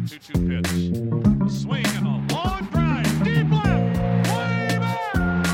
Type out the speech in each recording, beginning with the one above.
2-2 pitch. A swing and a long drive. Deep left. Way back.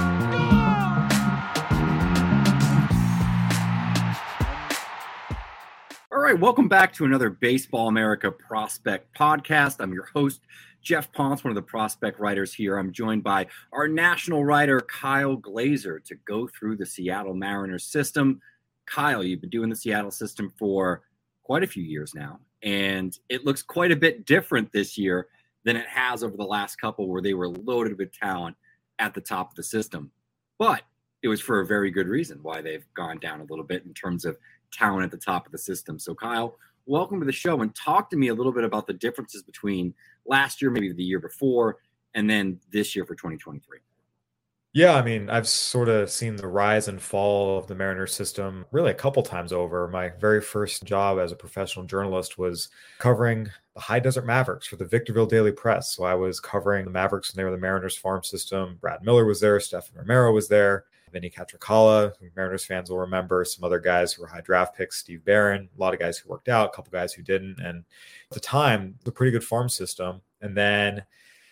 All right, welcome back to another Baseball America Prospect Podcast. I'm your host, Jeff Ponce, one of the prospect writers here. I'm joined by our national writer, Kyle Glaser, to go through the Seattle Mariners system. Kyle, you've been doing the Seattle system for quite a few years now, and it looks quite a bit different this year than it has over the last couple where they were loaded with talent at the top of the system. But it was for a very good reason why they've gone down a little bit in terms of talent at the top of the system. So, Kyle, welcome to the show, and talk to me a little bit about the differences between last year, maybe the year before, and then this year for 2023. Yeah, I mean, I've sort of seen the rise and fall of the Mariners system really a couple times over. My very first job as a professional journalist was covering the High Desert Mavericks for the Victorville Daily Press. So I was covering the Mavericks when they were the Mariners farm system. Brad Miller was there, Stephen Romero was there, Vinny Catricala, who Mariners fans will remember, some other guys who were high draft picks, Steve Barron, a lot of guys who worked out, a couple guys who didn't. And at the time, it was a pretty good farm system. And then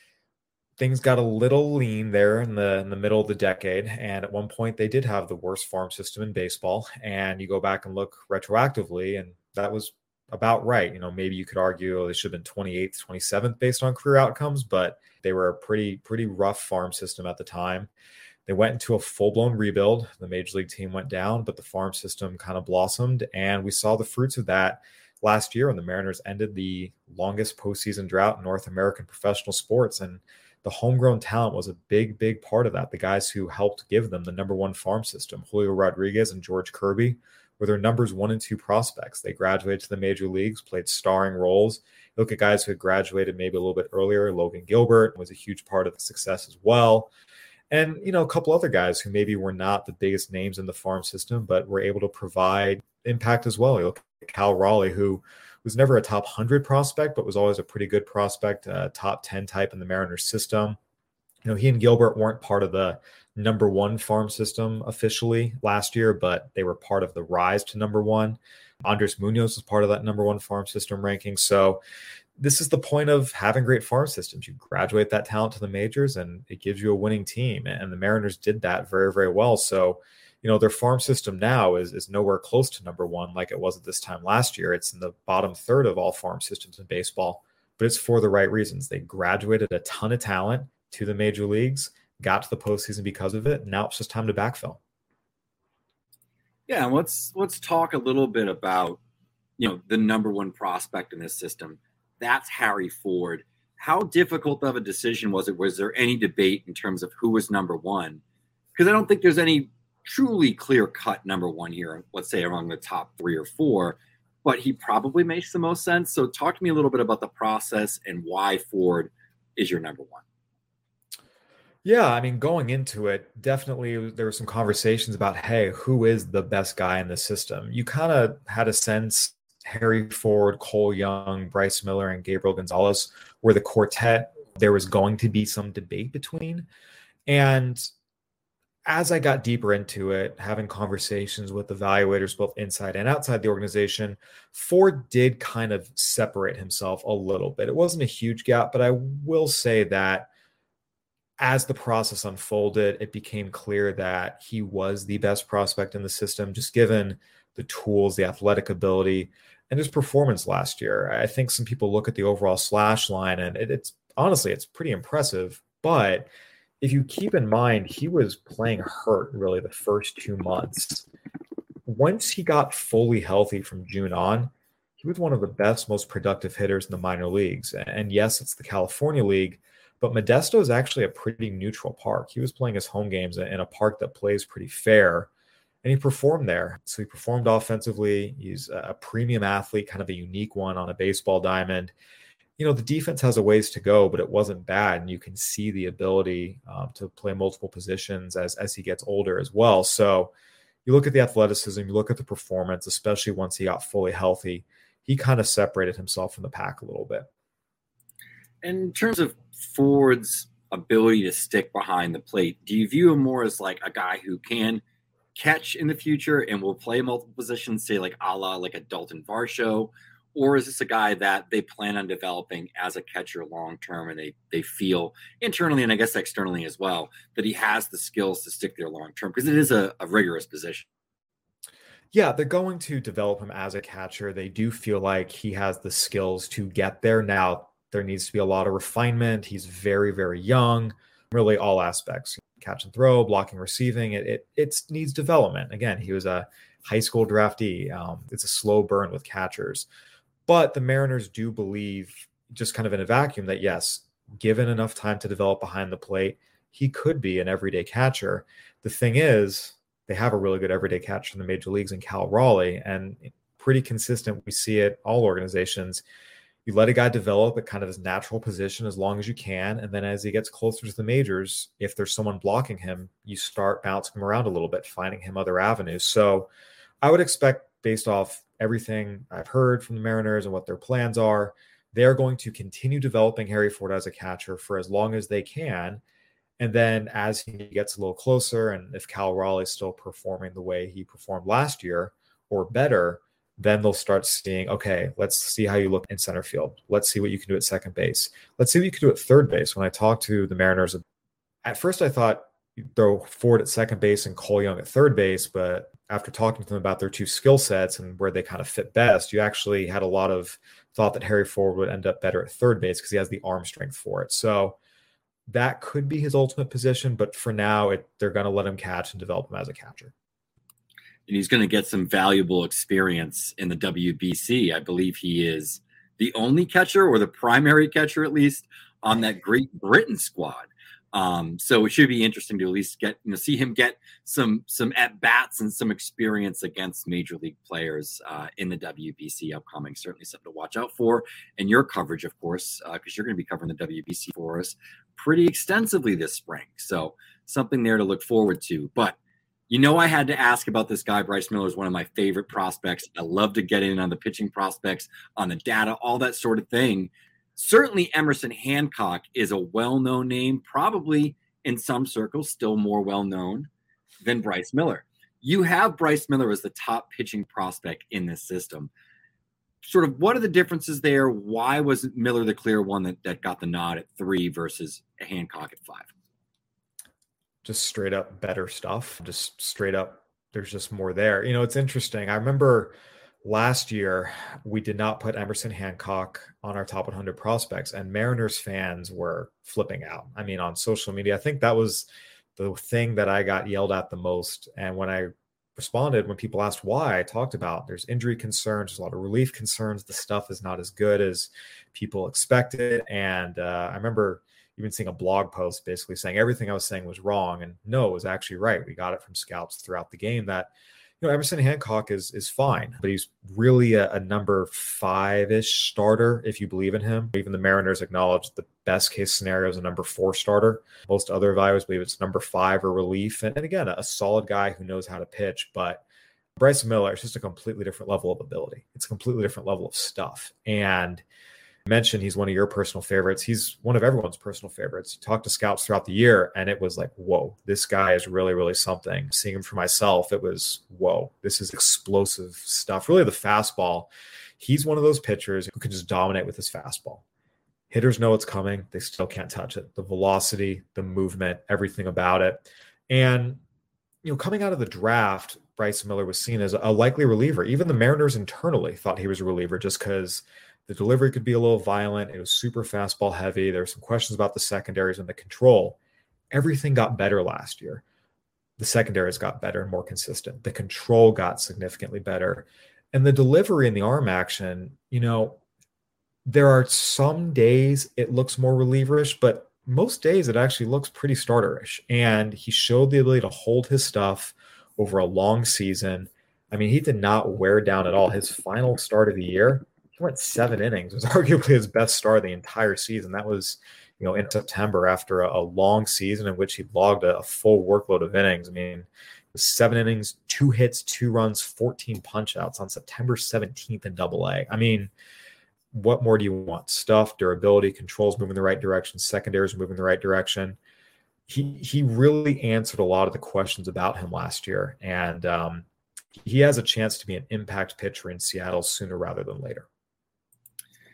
things got a little lean there in the middle of the decade. And at one point, they did have the worst farm system in baseball. And you go back and look retroactively, and that was about right. You know, maybe you could argue they should have been 28th, 27th based on career outcomes, but they were a pretty rough farm system at the time. They went into a full-blown rebuild. The major league team went down, but the farm system kind of blossomed. And we saw the fruits of that last year when the Mariners ended the longest postseason drought in North American professional sports. And the homegrown talent was a big part of that. The guys who helped give them the number one farm system, Julio Rodriguez and George Kirby, were their numbers 1 and 2 prospects. They graduated to the major leagues, played starring roles. Look at guys who had graduated maybe a little bit earlier. Logan Gilbert was a huge part of the success as well. And, you know, a couple other guys who maybe were not the biggest names in the farm system, but were able to provide impact as well. You look at Cal Raleigh, who was never a top 100 prospect, but was always a pretty good prospect, top 10 type in the Mariners system. You know, he and Gilbert weren't part of the number one farm system officially last year, but they were part of the rise to number one. Andres Munoz was part of that number one farm system ranking. So this is the point of having great farm systems. You graduate that talent to the majors and it gives you a winning team. And the Mariners did that very well. So, you know, their farm system now is nowhere close to number one like it was at this time last year. It's in the bottom third of all farm systems in baseball, but it's for the right reasons. They graduated a ton of talent to the major leagues, got to the postseason because of it. Now it's just time to backfill. Yeah, and let's talk a little bit about, you know, the number one prospect in this system. That's Harry Ford. How difficult of a decision was it? Was there any debate in terms of who was number one? Because I don't think there's any truly clear-cut number one here, let's say among the top 3 or 4, but he probably makes the most sense. So talk to me a little bit about the process and why Ford is your number one. Yeah, I mean, going into it, definitely there were some conversations about, hey, who is the best guy in the system? You kind of had a sense Harry Ford, Cole Young, Bryce Miller, and Gabriel Gonzalez were the quartet there was going to be some debate between. And as I got deeper into it, having conversations with evaluators both inside and outside the organization, Ford did kind of separate himself a little bit. It wasn't a huge gap, but I will say that as the process unfolded, it became clear that he was the best prospect in the system, just given the tools, the athletic ability, and his performance last year. I think some people look at the overall slash line, and it's honestly, it's pretty impressive. But if you keep in mind, he was playing hurt really the first 2 months. Once he got fully healthy from June on, he was one of the best, most productive hitters in the minor leagues. And yes, it's the California League, but Modesto is actually a pretty neutral park. He was playing his home games in a park that plays pretty fair, and he performed there. So he performed offensively. He's a premium athlete, kind of a unique one on a baseball diamond. You know, the defense has a ways to go, but it wasn't bad. And you can see the ability to play multiple positions as he gets older as well. So you look at the athleticism, you look at the performance, especially once he got fully healthy, he kind of separated himself from the pack a little bit. In terms of Ford's ability to stick behind the plate, do you view him more as like a guy who can catch in the future and will play multiple positions, say like a la like a Dalton Varsho? Or is this a guy that they plan on developing as a catcher long term, and they feel internally and I guess externally as well that he has the skills to stick there long term, because it is a rigorous position. Yeah, they're going to develop him as a catcher. They do feel like he has the skills to get there. Now, there needs to be a lot of refinement. He's very, very young, really all aspects, catch and throw, blocking, receiving. It needs development. Again, he was a high school draftee. It's a slow burn with catchers. But the Mariners do believe, just kind of in a vacuum, that yes, given enough time to develop behind the plate, he could be an everyday catcher. The thing is, they have a really good everyday catcher in the major leagues in Cal Raleigh, and pretty consistent. We see it all organizations. You let a guy develop at kind of his natural position as long as you can. And then as he gets closer to the majors, if there's someone blocking him, you start bouncing him around a little bit, finding him other avenues. So I would expect, based off everything I've heard from the Mariners and what their plans are, they're going to continue developing Harry Ford as a catcher for as long as they can. And then as he gets a little closer, and if Cal Raleigh is still performing the way he performed last year or better, then they'll start seeing, okay, let's see how you look in center field. Let's see what you can do at second base. Let's see what you can do at third base. When I talked to the Mariners, at first I thought you'd throw Ford at second base and Cole Young at third base, but after talking to them about their two skill sets and where they kind of fit best, you actually had a lot of thought that Harry Ford would end up better at third base because he has the arm strength for it. So that could be his ultimate position, but for now, they're going to let him catch and develop him as a catcher. And he's going to get some valuable experience in the WBC. I believe he is the only catcher, or the primary catcher at least, on that Great Britain squad. So it should be interesting to at least get, see him get some at bats and some experience against major league players in the WBC upcoming. Certainly something to watch out for. And your coverage, of course, because you're going to be covering the WBC for us pretty extensively this spring. So something there to look forward to. But I had to ask about this guy. Bryce Miller is one of my favorite prospects. I love to get in on the pitching prospects, on the data, all that sort of thing. Certainly Emerson Hancock is a well-known name, probably in some circles still more well-known than Bryce Miller. You have Bryce Miller as the top pitching prospect in this system. Sort of what are the differences there? Why was Miller the clear one that got the nod at 3 versus Hancock at 5? Just straight up better stuff. Just straight up, there's just more there. It's interesting. I remember last year, we did not put Emerson Hancock on our top 100 prospects, and Mariners fans were flipping out. I mean, on social media, I think that was the thing that I got yelled at the most. And when I responded, when people asked why, I talked about there's injury concerns, there's a lot of relief concerns. The stuff is not as good as people expected. And I remember even seeing a blog post basically saying everything I was saying was wrong. And no, it was actually right. We got it from scouts throughout the game that Emerson Hancock is fine, but he's really a number 5-ish starter if you believe in him. Even the Mariners acknowledge the best case scenario is a number 4 starter. Most other evaluators believe it's number 5 or relief. And again, a solid guy who knows how to pitch. But Bryce Miller is just a completely different level of ability. It's a completely different level of stuff. And you mentioned he's one of your personal favorites. He's one of everyone's personal favorites. You talk to scouts throughout the year, and it was like, whoa, this guy is really, really something. Seeing him for myself, it was, whoa, this is explosive stuff. Really, the fastball. He's one of those pitchers who can just dominate with his fastball. Hitters know it's coming. They still can't touch it. The velocity, the movement, everything about it. And, coming out of the draft, Bryce Miller was seen as a likely reliever. Even the Mariners internally thought he was a reliever just because the delivery could be a little violent. It was super fastball heavy. There were some questions about the secondaries and the control. Everything got better last year. The secondaries got better and more consistent. The control got significantly better. And the delivery and the arm action, there are some days it looks more relieverish, but most days it actually looks pretty starterish. And he showed the ability to hold his stuff over a long season. I mean, he did not wear down at all. His final start of the year, he went 7 innings. It was arguably his best start of the entire season. That was, in September after a long season in which he logged a full workload of innings. I mean, 7 innings, 2 hits, 2 runs, 14 punch-outs on September 17th in AA. I mean, what more do you want? Stuff, durability, controls moving the right direction, secondaries moving the right direction. He really answered a lot of the questions about him last year. And he has a chance to be an impact pitcher in Seattle sooner rather than later.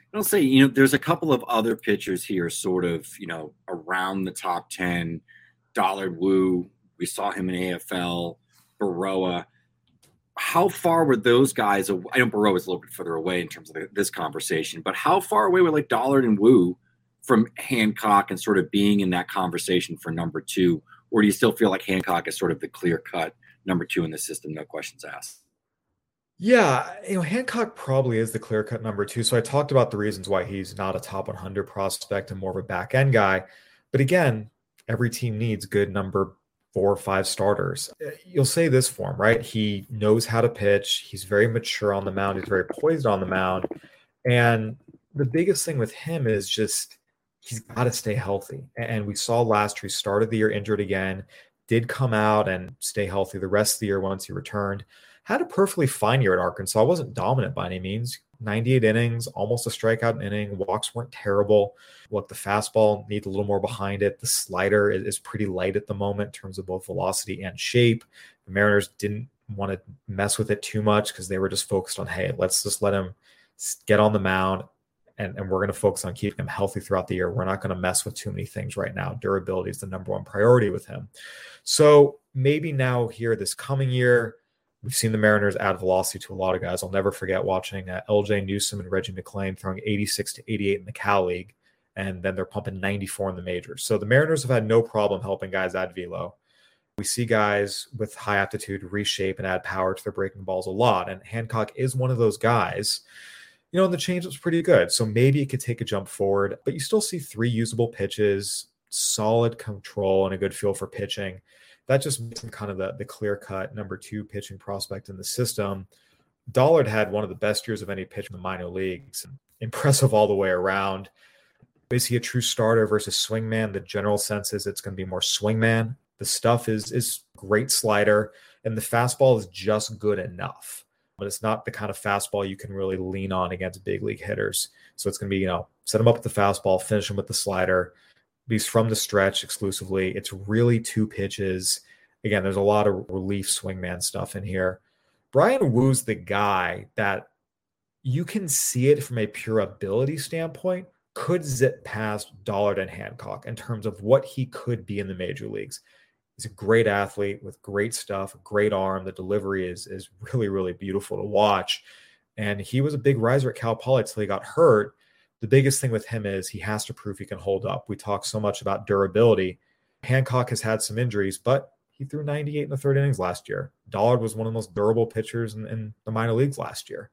I'll say, there's a couple of other pitchers here, sort of, around the top 10. Dollard, Wu, we saw him in AFL, Baroa. How far were those guys? I know Baroa is a little bit further away in terms of this conversation, but how far away were like Dollard and Wu from Hancock and sort of being in that conversation for number 2? Or do you still feel like Hancock is sort of the clear-cut number 2 in the system, no questions asked? Yeah, Hancock probably is the clear-cut number 2. So I talked about the reasons why he's not a top 100 prospect and more of a back-end guy. But again, every team needs good number 4 or 5 starters. You'll say this for him, right? He knows how to pitch. He's very mature on the mound. He's very poised on the mound. And the biggest thing with him is just he's got to stay healthy. And we saw last year, he started the year injured again, did come out and stay healthy the rest of the year once he returned. Had a perfectly fine year at Arkansas. Wasn't dominant by any means. 98 innings, almost a strikeout inning. Walks weren't terrible. Look, the fastball needs a little more behind it. The slider is pretty light at the moment in terms of both velocity and shape. The Mariners didn't want to mess with it too much because they were just focused on, hey, let's just let him get on the mound and we're going to focus on keeping him healthy throughout the year. We're not going to mess with too many things right now. Durability is the number 1 priority with him. So maybe now here this coming year, we've seen the Mariners add velocity to a lot of guys. I'll never forget watching LJ Newsome and Reggie McClain throwing 86 to 88 in the Cal League, and then they're pumping 94 in the majors. So the Mariners have had no problem helping guys add velo. We see guys with high aptitude reshape and add power to their breaking balls a lot, and Hancock is one of those guys. And the change-up's pretty good, so maybe it could take a jump forward, but you still see 3 usable pitches, solid control, and a good feel for pitching. That just makes him kind of the clear-cut number 2 pitching prospect in the system. Dollard had one of the best years of any pitcher in the minor leagues. Impressive all the way around. Is he a true starter versus swingman? The general sense is it's going to be more swingman. The stuff is great slider, and the fastball is just good enough. But it's not the kind of fastball you can really lean on against big league hitters. So it's going to be, set him up with the fastball, finish him with the slider. He's from the stretch exclusively. It's really 2 pitches. Again, there's a lot of relief swingman stuff in here. Brian Wu's the guy that you can see it from a pure ability standpoint, could zip past Dollard and Hancock in terms of what he could be in the major leagues. He's a great athlete with great stuff, great arm. The delivery is really, really beautiful to watch. And he was a big riser at Cal Poly until he got hurt. The biggest thing with him is he has to prove he can hold up. We talk so much about durability. Hancock has had some injuries, but he threw 98 in the 3rd innings last year. Dollard was one of the most durable pitchers in the minor leagues last year.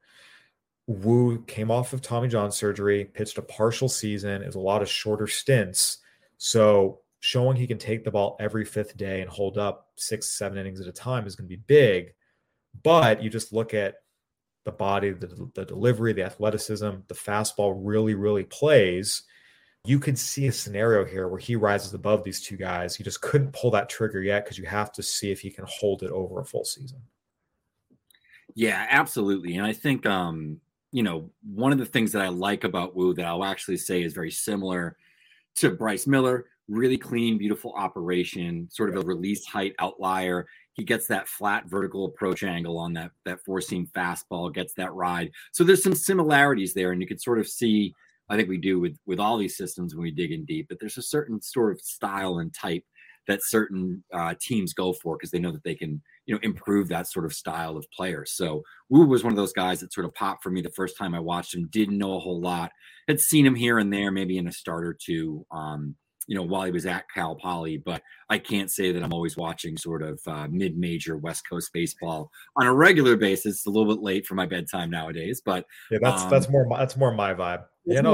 Wu came off of Tommy John surgery, pitched a partial season. It was a lot of shorter stints. So showing he can take the ball every 5th day and hold up 6-7 innings at a time is going to be big. But you just look at the body, the delivery, the athleticism, the fastball really, really plays. You could see a scenario here where he rises above these 2 guys. He just couldn't pull that trigger yet because you have to see if he can hold it over a full season. Yeah, absolutely. And I think, one of the things that I like about Wu that I'll actually say is very similar to Bryce Miller, really clean, beautiful operation, sort of a release height outlier. He gets that flat vertical approach angle on that 4-seam fastball, gets that ride. So there's some similarities there, and you can sort of see, I think we do with all these systems when we dig in deep, but there's a certain sort of style and type that certain teams go for because they know that they can, improve that sort of style of player. So Wu was one of those guys that sort of popped for me the first time I watched him, didn't know a whole lot, had seen him here and there, maybe in a start or 2, while he was at Cal Poly, but I can't say that I'm always watching sort of mid-major West Coast baseball on a regular basis. It's a little bit late for my bedtime nowadays, but yeah, that's more my vibe.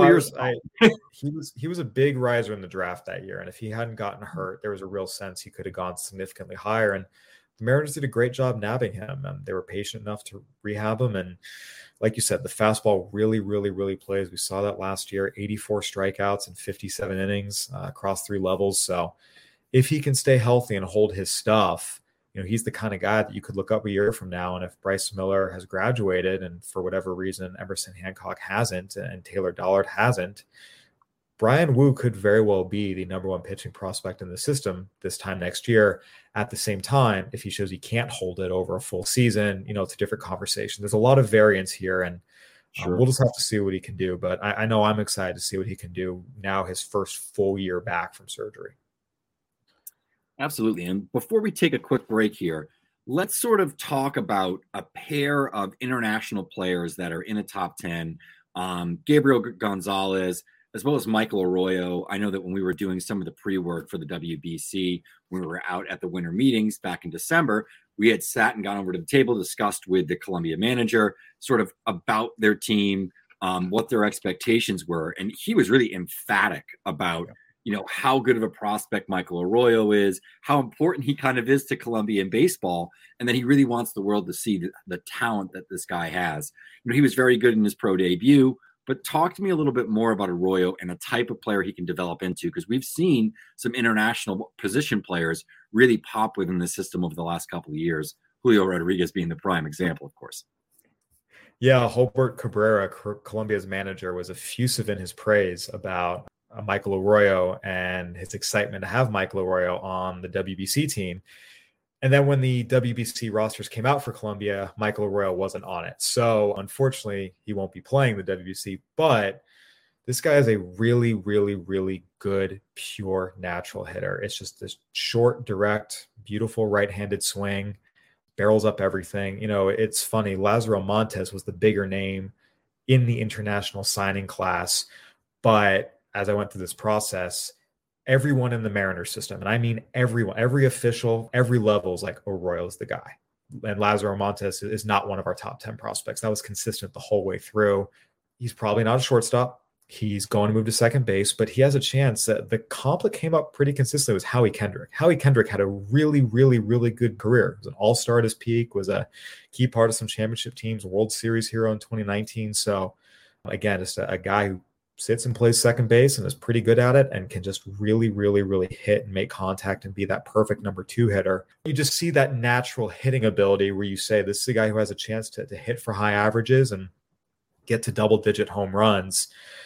He was a big riser in the draft that year, and if he hadn't gotten hurt, there was a real sense he could have gone significantly higher. And the Mariners did a great job nabbing him, and they were patient enough to rehab him. And like you said, the fastball really, really, really plays. We saw that last year, 84 strikeouts and 57 innings across 3 levels. So if he can stay healthy and hold his stuff, he's the kind of guy that you could look up a year from now. And if Bryce Miller has graduated and for whatever reason, Emerson Hancock hasn't and Taylor Dollard hasn't, Brian Wu could very well be the number 1 pitching prospect in the system this time next year. At the same time, if he shows he can't hold it over a full season, it's a different conversation. There's a lot of variance here, and Sure. We'll just have to see what he can do. But I know I'm excited to see what he can do now, his first full year back from surgery. Absolutely. And before we take a quick break here, let's sort of talk about a pair of international players that are in a top 10, Gabriel Gonzalez, as well as Michael Arroyo. I know that when we were doing some of the pre-work for the WBC, when we were out at the winter meetings back in December, we had sat and gone over to the table, discussed with the Colombia manager sort of about their team, what their expectations were. And he was really emphatic about how good of a prospect Michael Arroyo is, how important he kind of is to Colombian baseball, and then he really wants the world to see the talent that this guy has. He was very good in his pro debut, but talk to me a little bit more about Arroyo and the type of player he can develop into, because we've seen some international position players really pop within the system over the last couple of years, Julio Rodriguez being the prime example, of course. Yeah, Hobert Cabrera, Colombia's manager, was effusive in his praise about Michael Arroyo and his excitement to have Michael Arroyo on the WBC team. And then when the WBC rosters came out for Colombia, Michael Arroyo wasn't on it. So unfortunately, he won't be playing the WBC, but this guy is a really, really, really good, pure, natural hitter. It's just this short, direct, beautiful right-handed swing, barrels up everything. It's funny. Lazaro Montes was the bigger name in the international signing class, but as I went through this process, everyone in the Mariners system, and I mean everyone, every official, every level is like, Arroyo's the guy. And Lazaro Montes is not one of our top 10 prospects. That was consistent the whole way through. He's probably not a shortstop. He's going to move to second base, but he has a chance. The comp that came up pretty consistently was Howie Kendrick. Howie Kendrick had a really, really, really good career. He was an all-star at his peak, was a key part of some championship teams, World Series hero in 2019. So again, just a guy who sits and plays second base and is pretty good at it and can just really, really, really hit and make contact and be that perfect number 2 hitter. You just see that natural hitting ability where you say, this is a guy who has a chance to hit for high averages and get to double-digit home runs.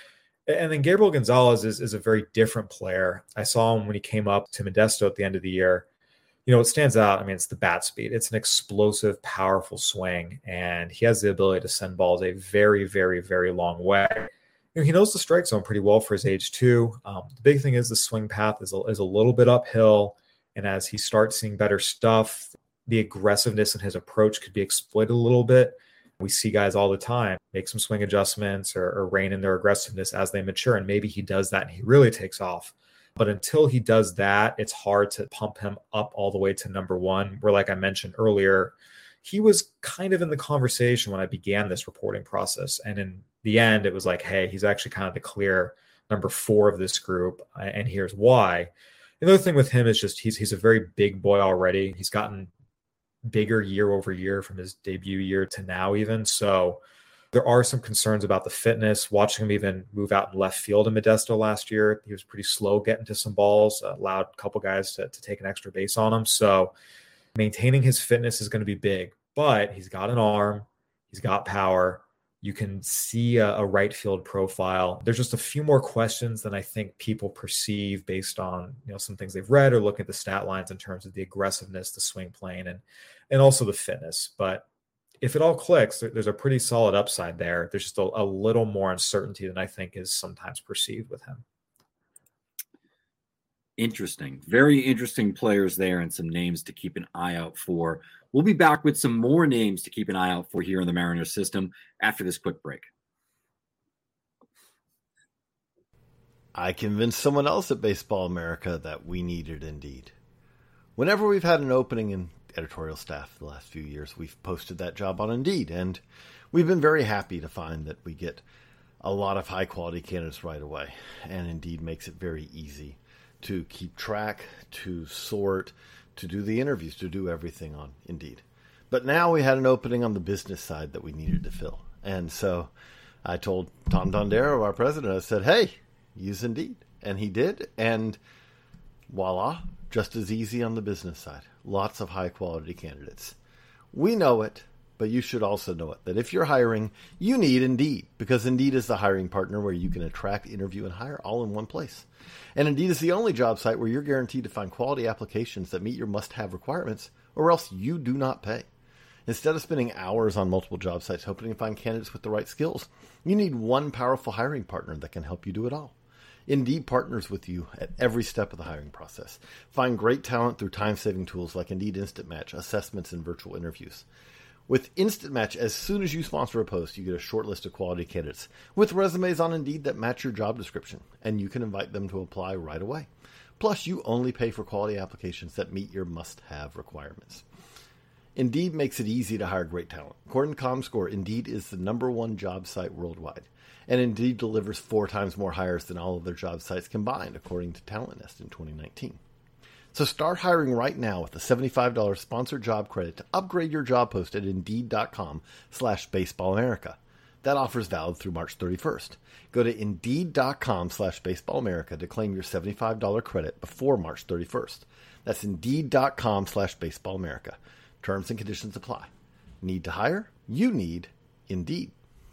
And then Gabriel Gonzalez is a very different player. I saw him when he came up to Modesto at the end of the year. What stands out, it's the bat speed. It's an explosive, powerful swing, and he has the ability to send balls a very, very, very long way. He knows the strike zone pretty well for his age too. The big thing is the swing path is a little bit uphill. And as he starts seeing better stuff, the aggressiveness in his approach could be exploited a little bit. We see guys all the time make some swing adjustments or rein in their aggressiveness as they mature. And maybe he does that and he really takes off. But until he does that, it's hard to pump him up all the way to number 1, where, like I mentioned earlier, he was kind of in the conversation when I began this reporting process. And in the end, it was like, hey, he's actually kind of the clear number 4 of this group. And here's why. Another thing with him is just he's a very big boy already. He's gotten bigger year over year from his debut year to now even. So there are some concerns about the fitness. Watching him even move out in left field in Modesto last year, he was pretty slow getting to some balls, allowed a couple guys to take an extra base on him. So maintaining his fitness is going to be big, but he's got an arm, he's got power. You can see a right field profile. There's just a few more questions than I think people perceive based on some things they've read or looking at the stat lines in terms of the aggressiveness, the swing plane, and also the fitness. But if it all clicks, there's a pretty solid upside there. There's just a little more uncertainty than I think is sometimes perceived with him. Interesting. Very interesting players there and some names to keep an eye out for. We'll be back with some more names to keep an eye out for here in the Mariners system after this quick break. I convinced someone else at Baseball America that we needed Indeed. Whenever we've had an opening in editorial staff the last few years, we've posted that job on Indeed, and we've been very happy to find that we get a lot of high-quality candidates right away, and Indeed makes it very easy to keep track, to sort, to do the interviews, to do everything on Indeed. But now we had an opening on the business side that we needed to fill. And so I told Tom Dondero, our president, I said, hey, use Indeed. And he did. And voila, just as easy on the business side. Lots of high quality candidates. We know it, but you should also know it, that if you're hiring, you need Indeed, because Indeed is the hiring partner where you can attract, interview, and hire all in one place. And Indeed is the only job site where you're guaranteed to find quality applications that meet your must-have requirements, or else you do not pay. Instead of spending hours on multiple job sites hoping to find candidates with the right skills, you need one powerful hiring partner that can help you do it all. Indeed partners with you at every step of the hiring process. Find great talent through time-saving tools like Indeed Instant Match, assessments, and virtual interviews. With Instant Match, as soon as you sponsor a post, you get a short list of quality candidates with resumes on Indeed that match your job description, and you can invite them to apply right away. Plus, you only pay for quality applications that meet your must-have requirements. Indeed makes it easy to hire great talent. According to ComScore, Indeed is the #1 job site worldwide. And Indeed delivers 4 times more hires than all other job sites combined, according to Talent Nest in 2019. So start hiring right now with a $75 sponsored job credit to upgrade your job post at Indeed.com/BaseballAmerica. That offer is valid through March 31st. Go to Indeed.com/BaseballAmerica to claim your $75 credit before March 31st. That's Indeed.com/BaseballAmerica. Terms and conditions apply. Need to hire? You need Indeed.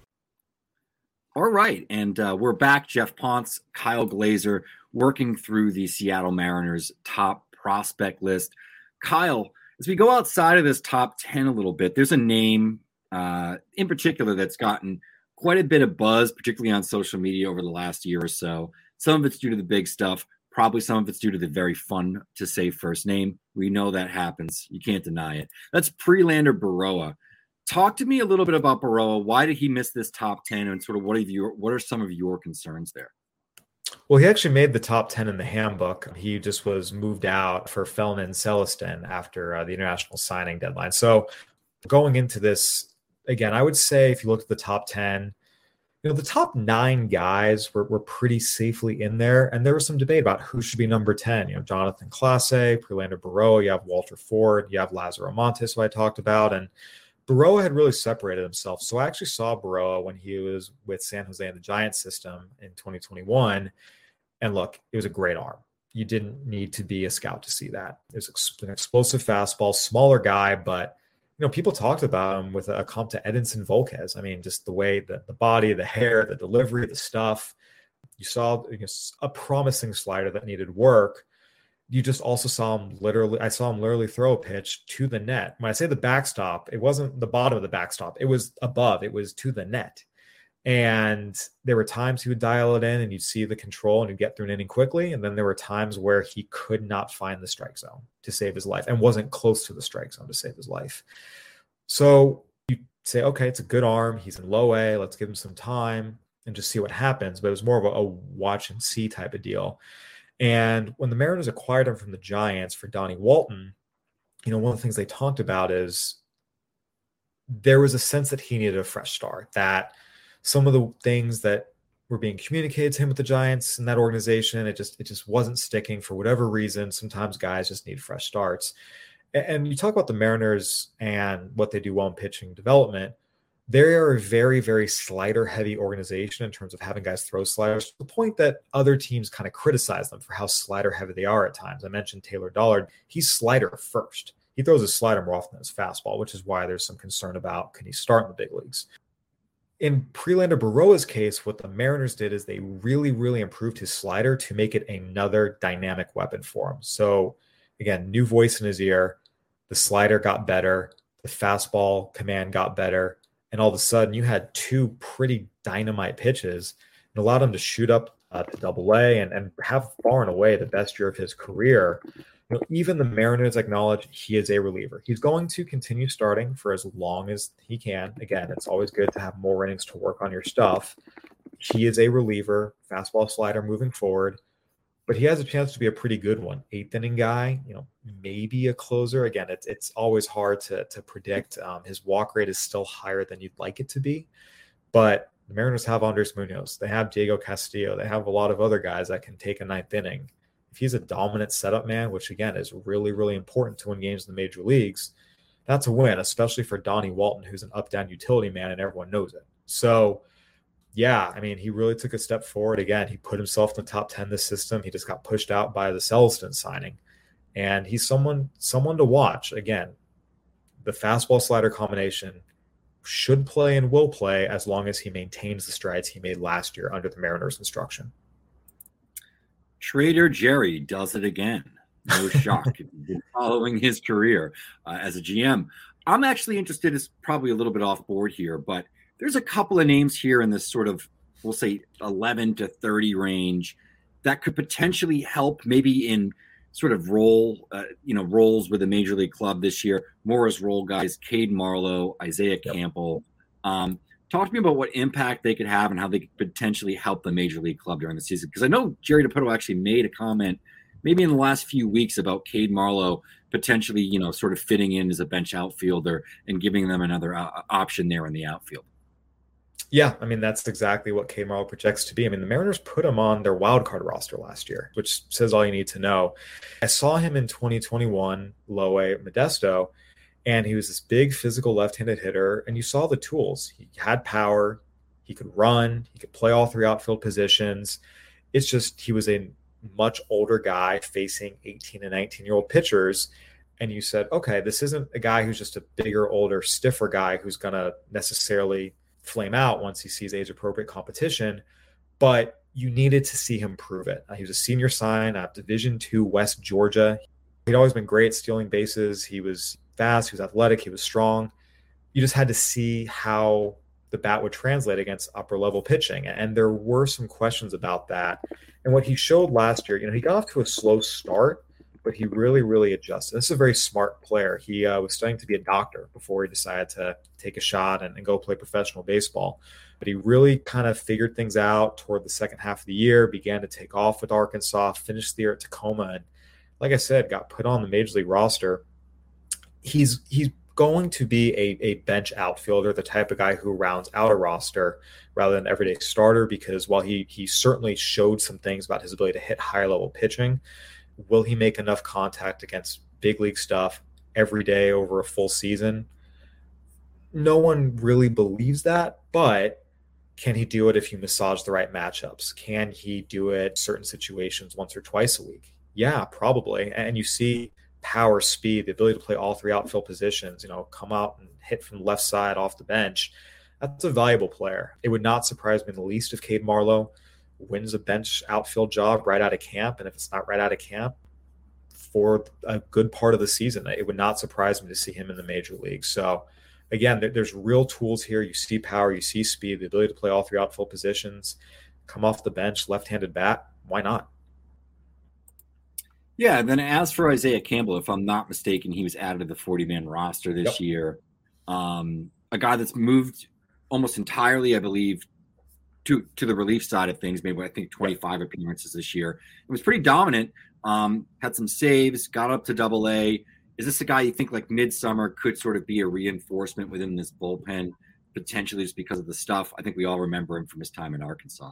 All right. And we're back. Jeff Ponce, Kyle Glaser, working through the Seattle Mariners top prospect list. Kyle, as we go outside of this top 10 a little bit, there's a name in particular that's gotten quite a bit of buzz, particularly on social media over the last year or so. Some of it's due to the big stuff. Probably some of it's due to the very fun to say first name. We know that happens. You can't deny it. That's Prelander Berroa. Talk to me a little bit about Berroa. Why did he miss this top 10, and sort of what are some of your concerns there? Well, he actually made the top 10 in the handbook. He just was moved out for Felman Celestin after the international signing deadline. So going into this, again, I would say if you look at the top 10, the top 9 guys were pretty safely in there. And there was some debate about who should be number 10. Jonathan Clase, Prelander Berroa, you have Walter Ford, you have Lázaro Montes, who I talked about. And Berroa had really separated himself. So I actually saw Berroa when he was with San Jose in the Giants system in 2021. And look, it was a great arm. You didn't need to be a scout to see that. It was an explosive fastball, smaller guy, but people talked about him with a comp to Edinson Volquez. I mean, just the way that the body, the hair, the delivery, the stuff. You saw a promising slider that needed work. You just also saw him literally throw a pitch to the net. When I say the backstop, it wasn't the bottom of the backstop. It was above. It was to the net. And there were times he would dial it in and you'd see the control and he'd get through an inning quickly. And then there were times where he could not find the strike zone to save his life and wasn't close to the strike zone to save his life. So you say, okay, it's a good arm. He's in low A. Let's give him some time and just see what happens. But it was more of a watch and see type of deal. And when the Mariners acquired him from the Giants for Donnie Walton, one of the things they talked about is there was a sense that he needed a fresh start, that some of the things that were being communicated to him with the Giants and that organization, it just wasn't sticking for whatever reason. Sometimes guys just need fresh starts. And you talk about the Mariners and what they do well in pitching development. They are a very, very slider-heavy organization in terms of having guys throw sliders, to the point that other teams kind of criticize them for how slider-heavy they are at times. I mentioned Taylor Dollard. He's slider first. He throws his slider more often than his fastball, which is why there's some concern about can he start in the big leagues. In Prelander Berroa's case, what the Mariners did is they really, really improved his slider to make it another dynamic weapon for him. So, again, new voice in his ear. The slider got better. The fastball command got better. And all of a sudden, you had 2 pretty dynamite pitches and allowed him to shoot up to Double-A and have far and away the best year of his career. Even the Mariners acknowledge he is a reliever. He's going to continue starting for as long as he can. Again, it's always good to have more innings to work on your stuff. He is a reliever, fastball slider moving forward, but he has a chance to be a pretty good one. 8th inning guy, maybe a closer. Again, it's always hard to predict. His walk rate is still higher than you'd like it to be, but the Mariners have Andres Munoz. They have Diego Castillo. They have a lot of other guys that can take a 9th inning. If he's a dominant setup man, which again is really, really important to win games in the major leagues, that's a win, especially for Donnie Walton, who's an up-down utility man and everyone knows it. So, yeah, I mean, he really took a step forward. Again, he put himself in the top 10 this system. He just got pushed out by the Celestin signing. And he's someone to watch. Again, the fastball slider combination should play and will play as long as he maintains the strides he made last year under the Mariners' instruction. Trader Jerry does it again. No shock. Following his career as a GM. I'm actually interested, is probably a little bit off board here, but there's a couple of names here in this sort of, we'll say 11 to 30 range that could potentially help maybe in sort of roles with a major league club this year. More as role guys, Cade Marlowe, Isaiah Campbell. Talk to me about what impact they could have and how they could potentially help the major league club during the season. Because I know Jerry Dipoto actually made a comment maybe in the last few weeks about Cade Marlowe potentially, sort of fitting in as a bench outfielder and giving them another option there in the outfield. Yeah, I mean, that's exactly what Cade Marlowe projects to be. I mean, the Mariners put him on their wild card roster last year, which says all you need to know. I saw him in 2021, low A Modesto, and he was this big physical left-handed hitter, and you saw the tools. He had power, he could run, he could play all three outfield positions. It's just he was a much older guy facing 18 and 19-year-old pitchers, and you said, okay, this isn't a guy who's just a bigger, older, stiffer guy who's going to necessarily flame out once he sees age-appropriate competition, but you needed to see him prove it. He was a senior sign at Division II West Georgia. He'd always been great at stealing bases. He was fast, he was athletic, he was strong. You just had to see how the bat would translate against upper-level pitching, and there were some questions about that. And what he showed last year, he got off to a slow start, but he really, really adjusted. This is a very smart player. He was studying to be a doctor before he decided to take a shot and go play professional baseball. But he really kind of figured things out toward the second half of the year, began to take off with Arkansas, finished the year at Tacoma, and like I said, got put on the Major League roster. He's going to be a bench outfielder, the type of guy who rounds out a roster rather than an everyday starter, because while he certainly showed some things about his ability to hit higher level pitching, will he make enough contact against big league stuff every day over a full season? No one really believes that, but can he do it if you massage the right matchups? Can he do it in certain situations once or twice a week? Yeah, probably. And you see power, speed, the ability to play all three outfield positions, come out and hit from the left side off the bench. That's a valuable player. It would not surprise me in the least if Cade Marlowe wins a bench outfield job right out of camp. And if it's not right out of camp, for a good part of the season, it would not surprise me to see him in the major league. So again, there's real tools here. You see power, you see speed, the ability to play all three outfield positions, come off the bench, left-handed bat. Why not? Yeah, and then as for Isaiah Campbell, if I'm not mistaken, he was added to the 40-man roster this year. A guy that's moved almost entirely, I believe, to the relief side of things, maybe I think 25 appearances this year. It was pretty dominant, had some saves, got up to Double-A. Is this a guy you think like midsummer could sort of be a reinforcement within this bullpen, potentially just because of the stuff? I think we all remember him from his time in Arkansas.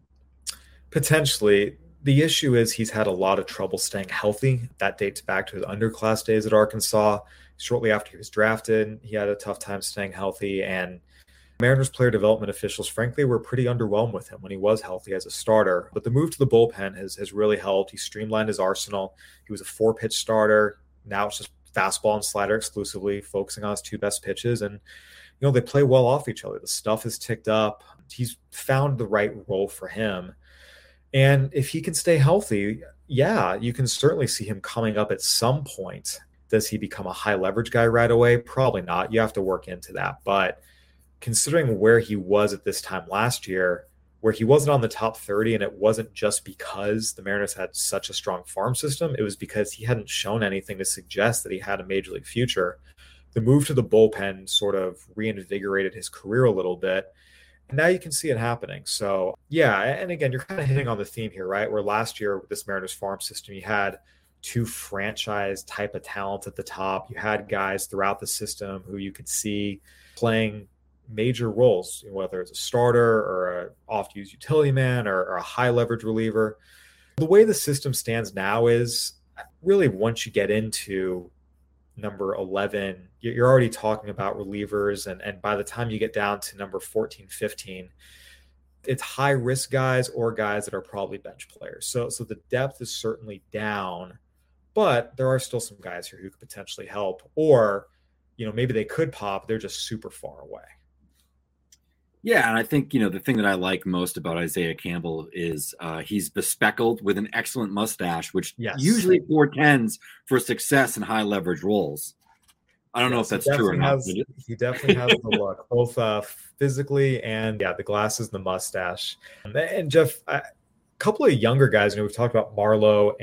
Potentially. The issue is he's had a lot of trouble staying healthy. That dates back to his underclass days at Arkansas. Shortly after he was drafted, he had a tough time staying healthy, and Mariners player development officials, frankly, were pretty underwhelmed with him when he was healthy as a starter. But the move to the bullpen has really helped. He streamlined his arsenal. He was a 4-pitch starter. Now it's just fastball and slider exclusively, focusing on his two best pitches. And, they play well off each other. The stuff has ticked up. He's found the right role for him. And if he can stay healthy, yeah, you can certainly see him coming up at some point. Does he become a high leverage guy right away? Probably not. You have to work into that. But considering where he was at this time last year, where he wasn't on the top 30, and it wasn't just because the Mariners had such a strong farm system, it was because he hadn't shown anything to suggest that he had a major league future. The move to the bullpen sort of reinvigorated his career a little bit. And now you can see it happening. So, yeah, and again, you're kind of hitting on the theme here, right? Where last year with this Mariners farm system, you had two franchise type of talent at the top. You had guys throughout the system who you could see playing major roles, whether it's a starter or an oft-used utility man or a high leverage reliever. The way the system stands now is really once you get into number 11, you're already talking about relievers. And by the time you get down to number 14, 15, it's high risk guys or guys that are probably bench players. So the depth is certainly down, but there are still some guys here who could potentially help, or, maybe they could pop. They're just super far away. Yeah, and I think, the thing that I like most about Isaiah Campbell is he's bespeckled with an excellent mustache, which usually portends for success in high leverage roles. I don't know if that's true or not. He definitely has the look, both physically and the glasses and the mustache. And Jeff, a couple of younger guys, we've talked about Marlowe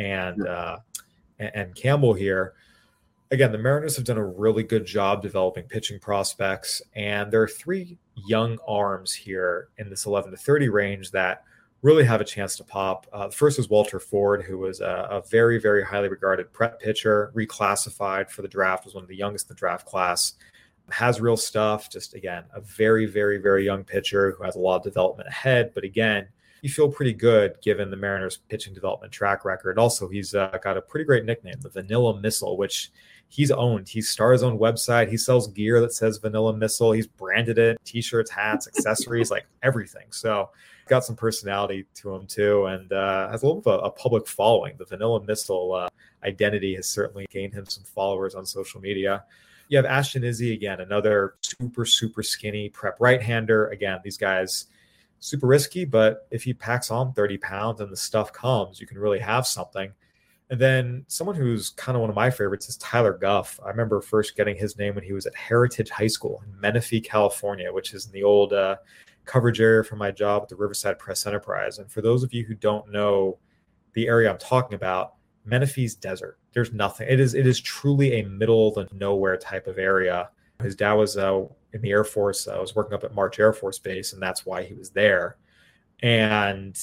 and Campbell here. Again, the Mariners have done a really good job developing pitching prospects, and there are 3 young arms here in this 11 to 30 range that really have a chance to pop. The first is Walter Ford, who was a very, very highly regarded prep pitcher, reclassified for the draft, was one of the youngest in the draft class, has real stuff. Just, again, a very, very, very young pitcher who has a lot of development ahead. But again, you feel pretty good given the Mariners pitching development track record. Also, he's got a pretty great nickname, the Vanilla Missile, which he's owned. He started his own website. He sells gear that says Vanilla Missile. He's branded it, t-shirts, hats, accessories, like everything. So got some personality to him too, and has a little bit of a public following. The Vanilla Missile identity has certainly gained him some followers on social media. You have Ashton Izzy, again, another super, super skinny prep right-hander. Again, these guys, super risky, but if he packs on 30 pounds and the stuff comes, you can really have something. And then someone who's kind of one of my favorites is Tyler Guff. I remember first getting his name when he was at Heritage High School in Menifee, California, which is in the old coverage area for my job at the Riverside Press Enterprise. And for those of you who don't know the area I'm talking about, Menifee's desert. There's nothing. It is truly a middle of nowhere type of area. His dad was in the Air Force. I was working up at March Air Force Base, and that's why he was there. And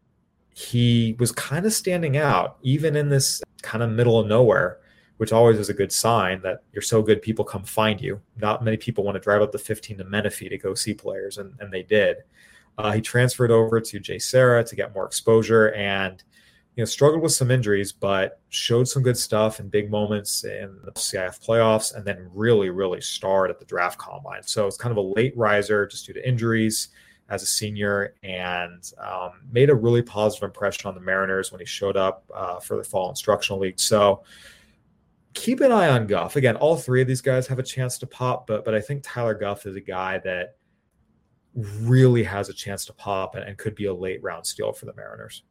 he was kind of standing out, even in this kind of middle of nowhere, which always is a good sign that you're so good people come find you. Not many people want to drive up the 15 to Menifee to go see players, and they did. He transferred over to JSerra to get more exposure and struggled with some injuries, but showed some good stuff in big moments in the CIF playoffs, and then really, really starred at the draft combine. So it's kind of a late riser just due to injuries as a senior, and made a really positive impression on the Mariners when he showed up for the fall instructional league. So keep an eye on Guff. Again, all 3 of these guys have a chance to pop, but I think Tyler Guff is a guy that really has a chance to pop and could be a late round steal for the Mariners.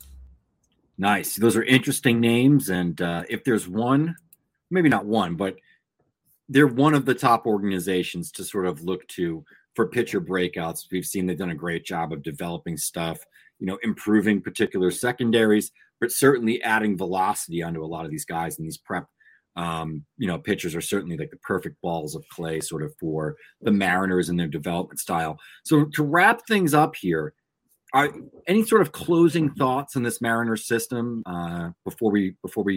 Nice. Those are interesting names. And if there's one, maybe not one, but they're one of the top organizations to sort of look to for pitcher breakouts. We've seen they've done a great job of developing stuff, improving particular secondaries, but certainly adding velocity onto a lot of these guys. And these prep, pitchers are certainly like the perfect balls of clay sort of for the Mariners and their development style. So to wrap things up here, are any sort of closing thoughts on this Mariners system before we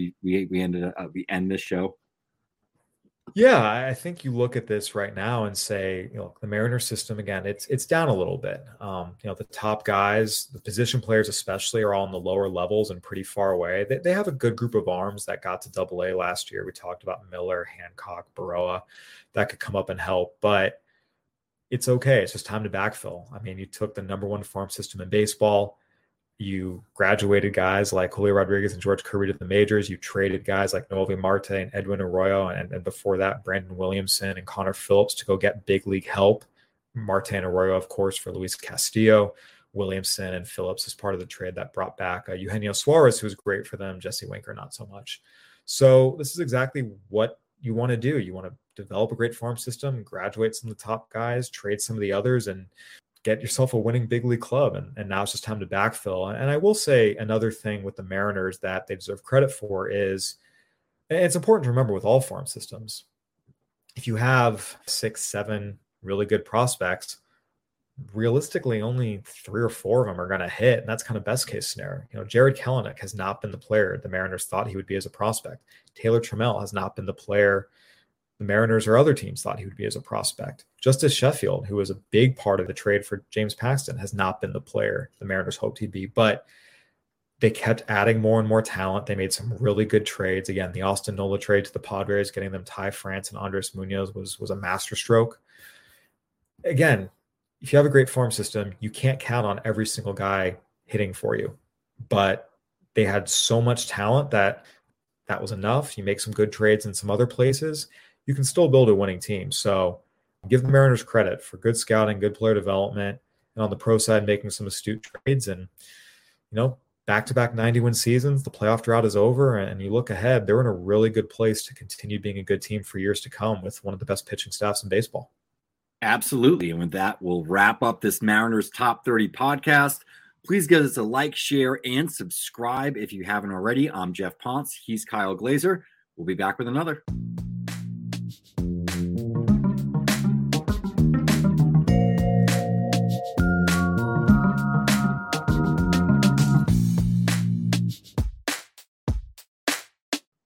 end this show? Yeah, I think you look at this right now and say, the Mariners system, again, it's down a little bit. The top guys, the position players especially, are all in the lower levels and pretty far away. They have a good group of arms that got to AA last year. We talked about Miller, Hancock, Baroa, that could come up and help, but it's okay. It's just time to backfill. I mean, you took the number 1 farm system in baseball. You graduated guys like Julio Rodriguez and George Kirby to the majors. You traded guys like Noelvi Marte and Edwin Arroyo, and before that, Brandon Williamson and Connor Phillips to go get big league help. Marte and Arroyo, of course, for Luis Castillo. Williamson and Phillips as part of the trade that brought back Eugenio Suarez, who was great for them. Jesse Winker, not so much. So this is exactly what you want to do. You want to develop a great farm system, graduate some of the top guys, trade some of the others, and get yourself a winning big league club. And now it's just time to backfill. And I will say another thing with the Mariners that they deserve credit for is, and it's important to remember with all farm systems, if you have 6, 7 really good prospects, realistically only 3 or 4 of them are going to hit. And that's kind of best case scenario. Jared Kelenic has not been the player the Mariners thought he would be as a prospect. Taylor Trammell has not been the player the Mariners or other teams thought he would be as a prospect. Justice Sheffield, who was a big part of the trade for James Paxton, has not been the player the Mariners hoped he'd be, but they kept adding more and more talent. They made some really good trades. Again, the Austin Nola trade to the Padres, getting them Ty France and Andres Munoz was a masterstroke. Again, if you have a great farm system, you can't count on every single guy hitting for you, but they had so much talent that was enough. You make some good trades in some other places, you can still build a winning team. So give the Mariners credit for good scouting, good player development, and on the pro side, making some astute trades. And, back-to-back 90-win seasons. The playoff drought is over, and you look ahead, they're in a really good place to continue being a good team for years to come with one of the best pitching staffs in baseball. Absolutely. And with that, we'll wrap up this Mariners Top 30 podcast. Please give us a like, share, and subscribe if you haven't already. I'm Jeff Ponce. He's Kyle Glaser. We'll be back with another.